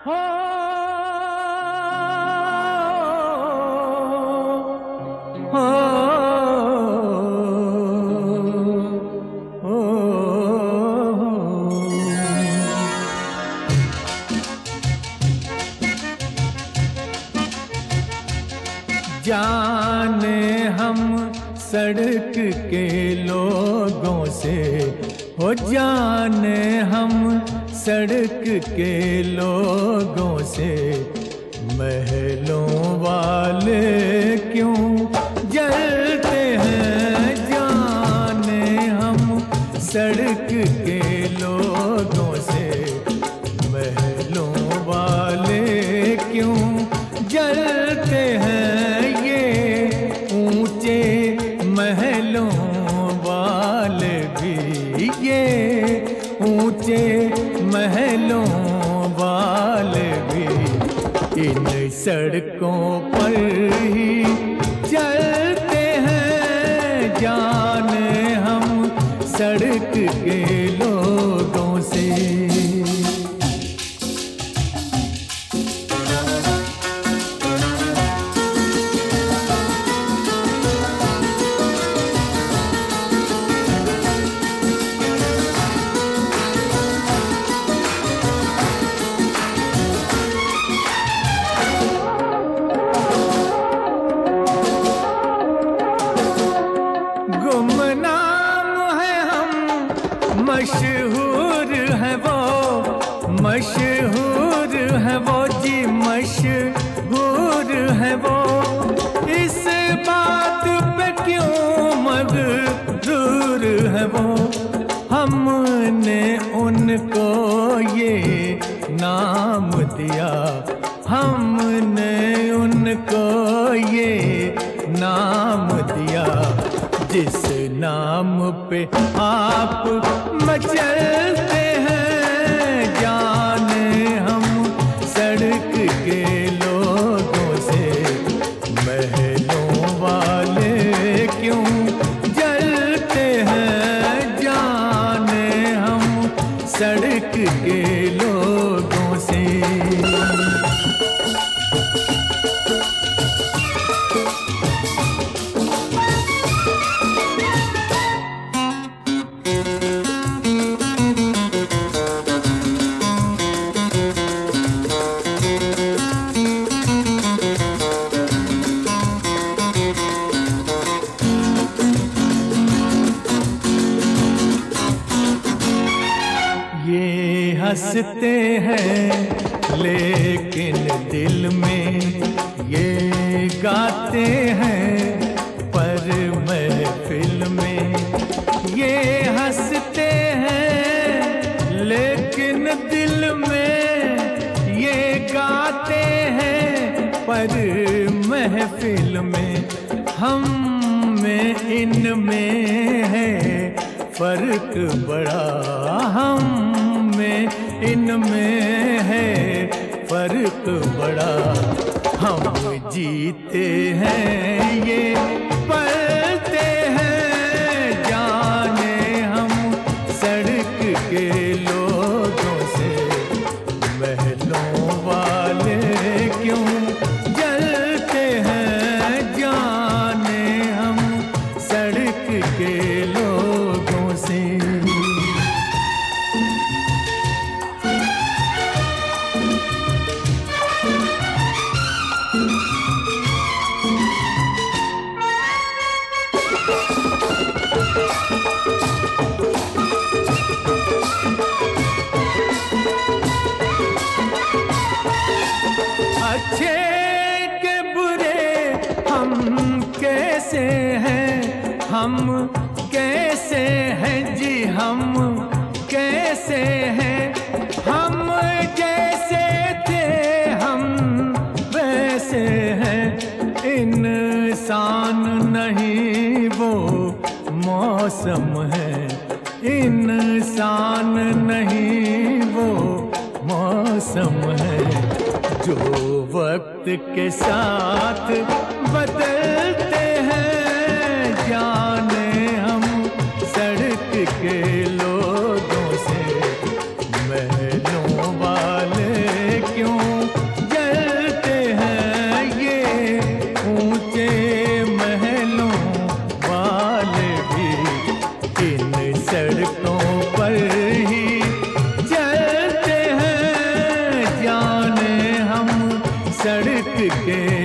हो हो हो जाने हम सड़क के लोगों से, हो जाने हम सड़क के लोगों से, महलों वाले क्यों जलते हैं। जाने हम सड़क के लोगों से, महलों वाले क्यों जलते हैं। ये ऊंचे महलों वाले भी, ये ऊंचे महलों वाले भी इन सड़कों पर ही चलते हैं। जाने हम सड़क के लोगों से। मशहूर है वो, मशहूर है वो जी, मशहूर है वो। इस बात पे क्यों मगरूर है वो। हमने उनको ये नाम दिया, हमने उनको ये नाम दिया, जिस नाम पे आप मचलते हैं। जाने हम सड़क के लोगों से, महलों वाले क्यों जलते हैं। जाने हम सड़क के लोगों से। हंसते हैं लेकिन दिल में ये गाते हैं, पर महफिल में ये हंसते हैं लेकिन दिल में ये गाते हैं, पर महफिल में हम में इनमें है फर्क बड़ा। हम में इनमें है फर्क बड़ा। हम जीते हैं ये पलते हैं। जाने हम सड़क के लोगों से, महलों वाले क्यों जलते हैं। जाने हम सड़क के लोगों से। अच्छे के बुरे हम कैसे हैं, हम कैसे हैं जी, हम कैसे हैं। हम जैसे थे हम वैसे हैं। इंसान नहीं वो मौसम है, इंसान नहीं वो मौसम है, जो वक्त के साथ बदलते हैं। जाने हम सड़क के लोगों से, महलों वाले क्यों सड़कों पर ही चलते हैं, जाने हम सड़क के